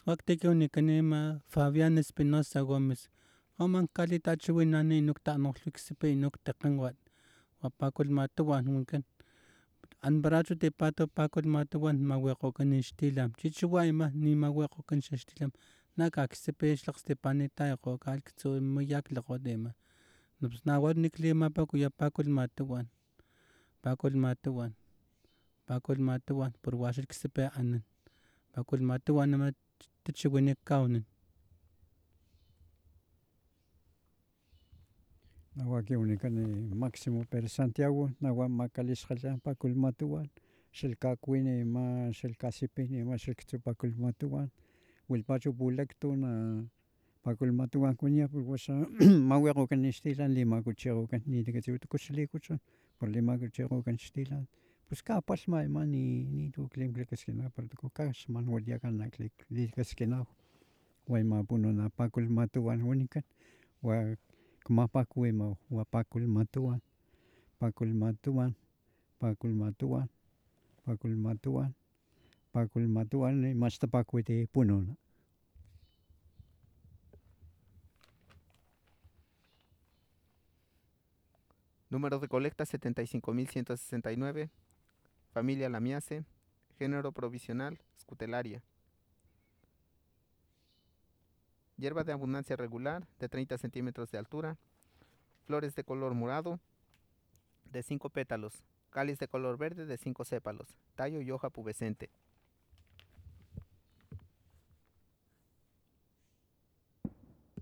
Waktika unikanima Fabián Espinosa Gómez. Oman kalitachiwinani inuktaanoqlukisipi inukteqanwan. Wapakulmatuwan hunkan. Anbarachu tipato pakulmatuwan mawiqokan ixtilan. Chichiwayma ni mawiqokan xixtilan. Nakakisipi xlaqstipanita iqokalkitsu mayakliqodema. Pues nawar niklimapakuya pakulmatuwan. Pakulmatuwan. Pakulmatuwan por washikisipi anan. Pakulmatuwan nama tichiwinik kawnin. Nawaki unikani Máximo Pérez Santiago, nawan makalisqalla pakulmatuwan, xilkakuini ima xilkasipini ima xilktsupakulmatuwan, willpachu pulaktu na pakulmatuwankuña washa mawiqkukan ixtilan limakuchiqkukan nitikatsiwitukuchilikuchun por limakuchiqkukan ixtilan pus kapalhma ima nitu klimklikaskinapalhtuku kax man waliyakan likaskinau wa ima pununa pakulmatuwan wanikan wa kmapakwima wa pakulmatuwan, pakulmatuwan, pakulmatuwan, pakulmatuwan, pakulmatuwan imaxtapakuiti pununa. Número de colecta 75.169. Familia Lamiace. Género provisional, Scutelaria. Hierba de abundancia regular, de 30 centímetros de altura. Flores de color morado, de 5 pétalos. Cáliz de color verde, de 5 sépalos. Tallo y hoja pubescente.